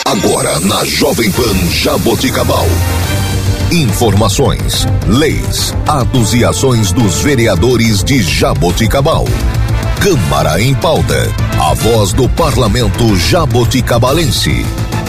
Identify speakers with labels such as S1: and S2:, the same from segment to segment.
S1: Agora na Jovem Pan Jaboticabal. Informações, leis, atos e ações dos vereadores de Jaboticabal. Câmara em Pauta. A voz do Parlamento jaboticabalense.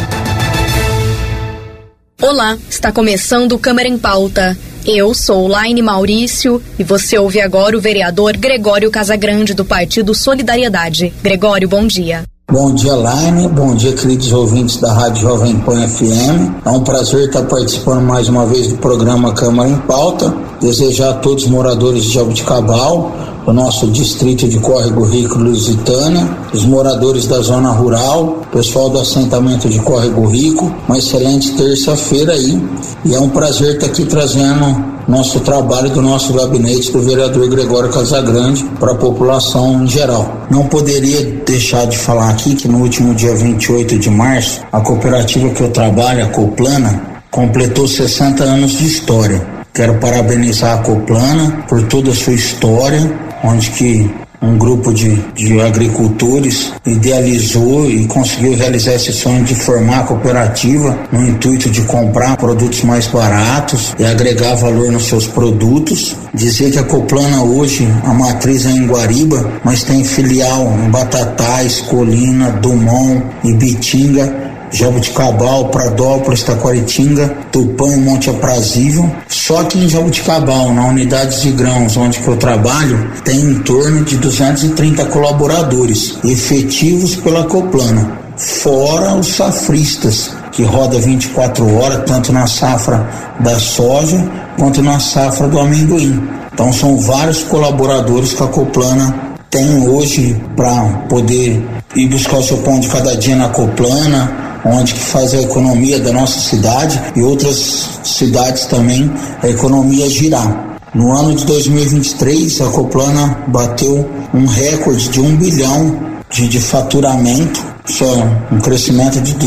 S2: Olá, está começando o Câmara em Pauta. Eu sou Laine Maurício e você ouve agora o vereador Gregório Casagrande do Partido Solidariedade. Gregório, bom dia.
S3: Bom dia, Laine. Bom dia, queridos ouvintes da Rádio Jovem Pan FM. É um prazer estar participando mais uma vez do programa Câmara em Pauta. Desejar a todos os moradores de Jaboticabal, o nosso distrito de Córrego Rico, Lusitânia, os moradores da zona rural, pessoal do assentamento de Córrego Rico, uma excelente terça-feira aí. E é um prazer estar aqui trazendo nosso trabalho do nosso gabinete do vereador Gregório Casagrande para a população em geral. Não poderia deixar de falar aqui que no último dia 28 de março, a cooperativa que eu trabalho, a Coplana, completou 60 anos de história. Quero parabenizar a Coplana por toda a sua história, onde que um grupo de agricultores idealizou e conseguiu realizar esse sonho de formar a cooperativa no intuito de comprar produtos mais baratos e agregar valor nos seus produtos. Dizer que a Coplana hoje, a matriz é em Guariba, mas tem filial em Batatais, Colina, Dumont, Ibitinga, Jaboticabal, Pradópolis, Taquaritinga, Tupã e Monte Aprazível. Só que em Jaboticabal, na unidade de grãos onde que eu trabalho, tem em torno de 230 colaboradores efetivos pela Coplana, fora os safristas, que roda 24 horas, tanto na safra da soja quanto na safra do amendoim. Então são vários colaboradores que a Coplana tem hoje para poder ir buscar o seu pão de cada dia na Coplana, onde que faz a economia da nossa cidade e outras cidades também, a economia girar. No ano de 2023, a Coplana bateu um recorde de 1 bilhão de faturamento, isso é um crescimento de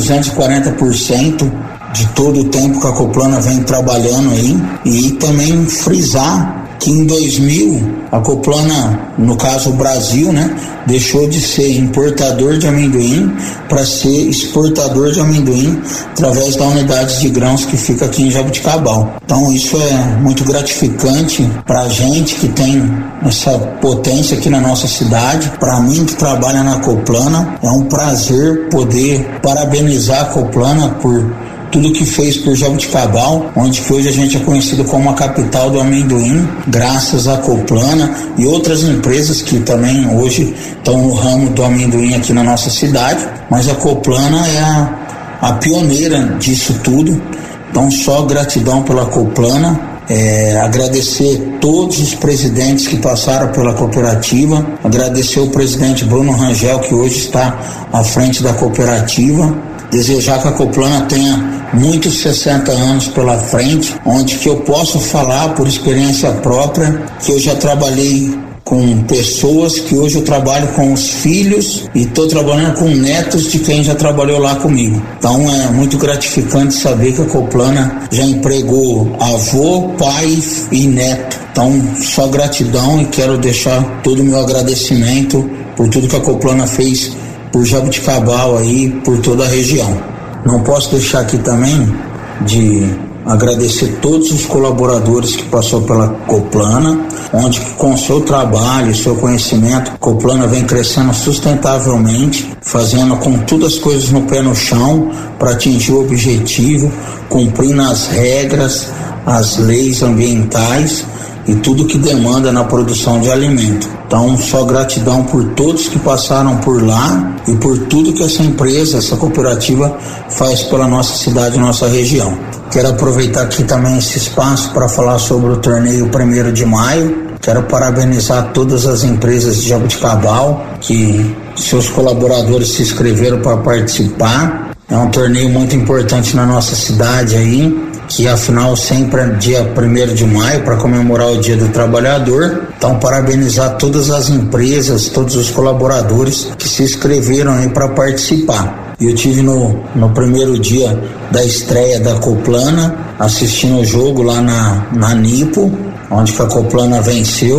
S3: 240% de todo o tempo que a Coplana vem trabalhando aí. E também frisar que em 2000, a Coplana, no caso o Brasil, deixou de ser importador de amendoim para ser exportador de amendoim através da unidade de grãos que fica aqui em Jaboticabal. Então isso é muito gratificante para a gente que tem essa potência aqui na nossa cidade. Para mim que trabalha na Coplana, é um prazer poder parabenizar a Coplana por tudo que fez por Jaboticabal, onde que hoje a gente é conhecido como a capital do amendoim, graças à Coplana e outras empresas que também hoje estão no ramo do amendoim aqui na nossa cidade, mas a Coplana é a pioneira disso tudo. Então só gratidão pela Coplana, agradecer todos os presidentes que passaram pela cooperativa, agradecer o presidente Bruno Rangel, que hoje está à frente da cooperativa, desejar que a Coplana tenha muitos 60 anos pela frente, onde que eu posso falar por experiência própria que eu já trabalhei com pessoas que hoje eu trabalho com os filhos e estou trabalhando com netos de quem já trabalhou lá comigo. Então é muito gratificante saber que a Coplana já empregou avô, pai e neto. Então só gratidão, e quero deixar todo o meu agradecimento por tudo que a Coplana fez por Jaboticabal aí, por toda a região. Não posso deixar aqui também de agradecer todos os colaboradores que passou pela Coplana, onde com o seu trabalho, seu conhecimento, a Coplana vem crescendo sustentavelmente, fazendo com todas as coisas no pé no chão para atingir o objetivo, cumprindo as regras, as leis ambientais e tudo que demanda na produção de alimento. Então, só gratidão por todos que passaram por lá e por tudo que essa empresa, essa cooperativa faz pela nossa cidade e nossa região. Quero aproveitar aqui também esse espaço para falar sobre o torneio 1º de maio. Quero parabenizar todas as empresas de Jaboticabal que seus colaboradores se inscreveram para participar. É um torneio muito importante na nossa cidade aí, que afinal sempre é dia 1º de maio para comemorar o Dia do Trabalhador. Então parabenizar todas as empresas, todos os colaboradores que se inscreveram aí para participar. Eu tive no primeiro dia da estreia da Coplana, assistindo o jogo lá na Nipo, onde que a Coplana venceu.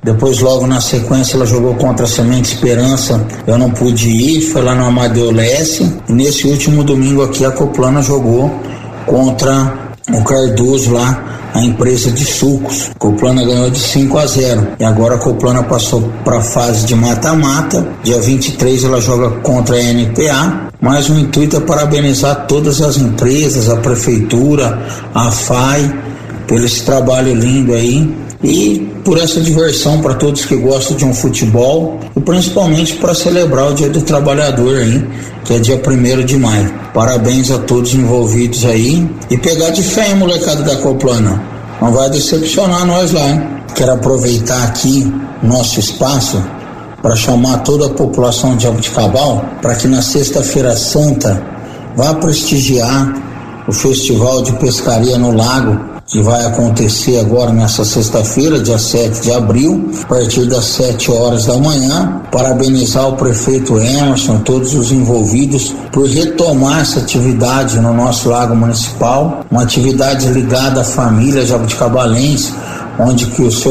S3: Depois, logo na sequência, ela jogou contra a Semente Esperança. Eu não pude ir, foi lá no Amadeu Lesse. E nesse último domingo aqui, a Coplana jogou contra o Cardoso lá, a empresa de sucos. A Coplana ganhou de 5-0. E agora a Coplana passou para a fase de mata-mata. Dia 23 ela joga contra a NPA. Mas o intuito é parabenizar todas as empresas, a prefeitura, a FAI, pelo esse trabalho lindo aí. E por essa diversão para todos que gostam de um futebol e principalmente para celebrar o Dia do Trabalhador aí, que é dia 1º de maio. Parabéns a todos envolvidos aí e pegar de fé, hein, molecada da Coplana. Não vai decepcionar nós lá, hein? Quero aproveitar aqui nosso espaço para chamar toda a população de Jaboticabal para que na Sexta-feira Santa vá prestigiar o Festival de Pescaria no Lago, que vai acontecer agora nessa sexta-feira, dia 7 de abril, a partir das 7 horas da manhã. Parabenizar o prefeito Emerson, todos os envolvidos, por retomar essa atividade no nosso lago municipal, uma atividade ligada à família jabuticabalense, onde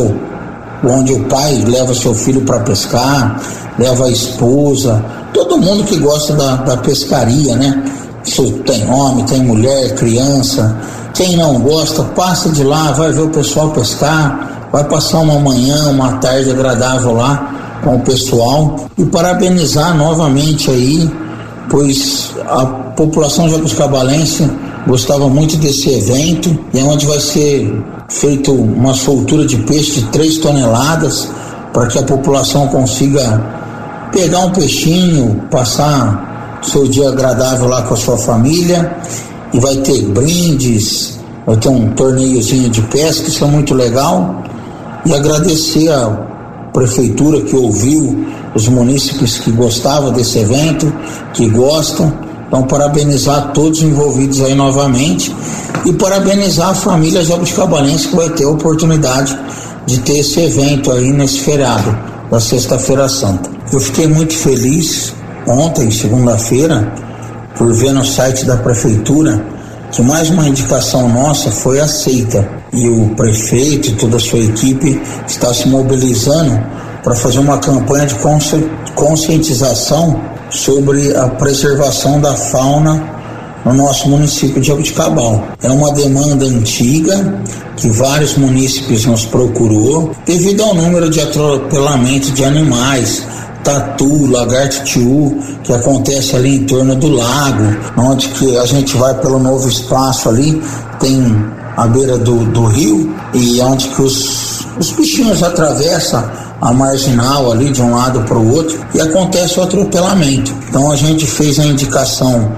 S3: o pai leva seu filho para pescar, leva a esposa, todo mundo que gosta da pescaria, né? Isso tem homem, tem mulher, criança. Quem não gosta, passa de lá, vai ver o pessoal pescar, vai passar uma manhã, uma tarde agradável lá com o pessoal e parabenizar novamente aí, pois a população jabuticabalense gostava muito desse evento, e é onde vai ser feito uma soltura de peixe de 3 toneladas para que a população consiga pegar um peixinho, passar seu dia agradável lá com a sua família. E vai ter brindes, vai ter um torneiozinho de pesca, isso é muito legal. E agradecer a prefeitura que ouviu os munícipes que gostavam desse evento, que gostam. Então, parabenizar todos os envolvidos aí novamente e parabenizar a família jabuticabalense que vai ter a oportunidade de ter esse evento aí nesse feriado da Sexta-feira Santa. Eu fiquei muito feliz ontem, segunda-feira, por ver no site da prefeitura que mais uma indicação nossa foi aceita, e o prefeito e toda a sua equipe está se mobilizando para fazer uma campanha de conscientização sobre a preservação da fauna no nosso município de Jaboticabal. É uma demanda antiga que vários munícipes nos procurou devido ao número de atropelamento de animais, tatu, lagarto tiu, que acontece ali em torno do lago, onde que a gente vai pelo novo espaço ali, tem a beira do rio, e onde que os bichinhos atravessam a marginal ali de um lado para o outro e acontece o atropelamento. Então a gente fez a indicação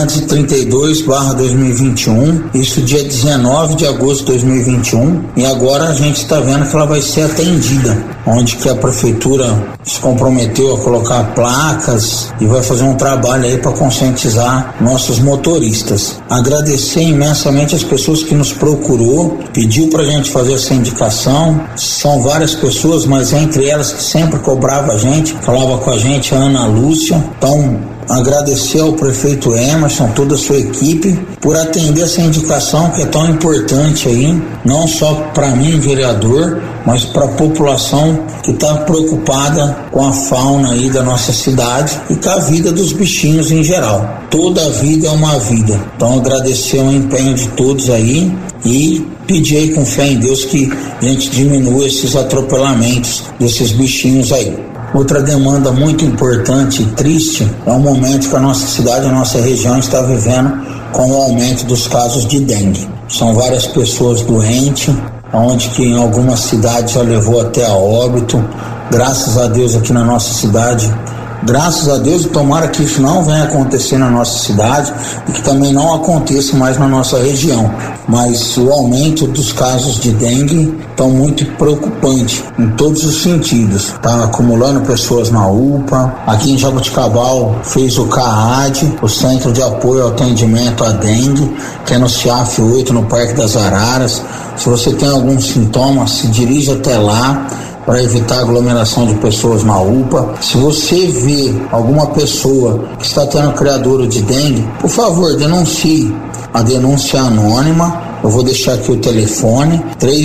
S3: 532/2021, isso dia 19 de agosto de 2021, e agora a gente está vendo que ela vai ser atendida, onde que a prefeitura se comprometeu a colocar placas e vai fazer um trabalho aí para conscientizar nossos motoristas. Agradecer imensamente as pessoas que nos procurou, pediu para a gente fazer essa indicação. São várias pessoas, mas entre elas que sempre cobrava a gente, falava com a gente, a Ana Lúcia. Então, agradecer ao prefeito Emerson, toda a sua equipe, por atender essa indicação que é tão importante aí, não só para mim, vereador, mas para a população que está preocupada com a fauna aí da nossa cidade e com a vida dos bichinhos em geral. Toda vida é uma vida. Então, agradecer o empenho de todos aí e pedir aí com fé em Deus que a gente diminua esses atropelamentos desses bichinhos aí. Outra demanda muito importante e triste é o momento que a nossa cidade, a nossa região está vivendo com o aumento dos casos de dengue. São várias pessoas doentes, onde que em algumas cidades já levou até a óbito. Graças a Deus aqui na nossa cidade, graças a Deus, tomara que isso não venha acontecer na nossa cidade e que também não aconteça mais na nossa região. Mas o aumento dos casos de dengue estão muito preocupante em todos os sentidos. Está acumulando pessoas na UPA. Aqui em Jaboticabal fez o CAAD, o Centro de Apoio ao Atendimento à Dengue, que é no CIAF 8, no Parque das Araras. Se você tem algum sintoma, se dirija até lá para evitar aglomeração de pessoas na UPA. Se você vê alguma pessoa que está tendo criadouro de dengue, por favor, denuncie. A denúncia é anônima, Eu vou deixar aqui o telefone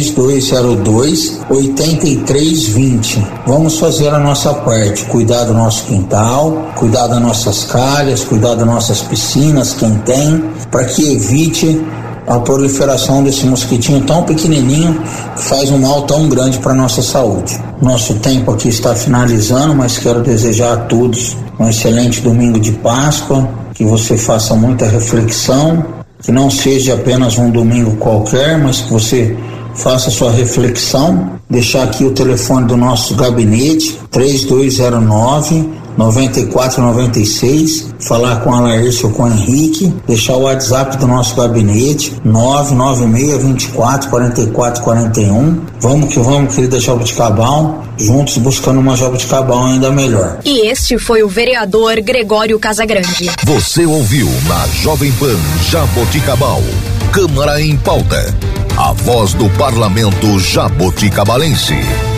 S3: 3202-8320. Vamos fazer a nossa parte, cuidar do nosso quintal, cuidar das nossas calhas, cuidar das nossas piscinas, quem tem, para que evite a proliferação desse mosquitinho tão pequenininho que faz um mal tão grande para nossa saúde. Nosso tempo aqui está finalizando, mas quero desejar a todos um excelente domingo de Páscoa, que você faça muita reflexão, que não seja apenas um domingo qualquer, mas que você faça sua reflexão. Deixar aqui o telefone do nosso gabinete 3209-9496, falar com a Laércio ou com o Henrique, deixar o WhatsApp do nosso gabinete 996-24-44-41. Vamos que vamos, querida Jaboticabal, juntos buscando uma Jaboticabal ainda melhor.
S2: E este foi o vereador Gregório Casagrande.
S1: Você ouviu na Jovem Pan Jaboticabal, Câmara em Pauta, a voz do Parlamento jaboticabalense.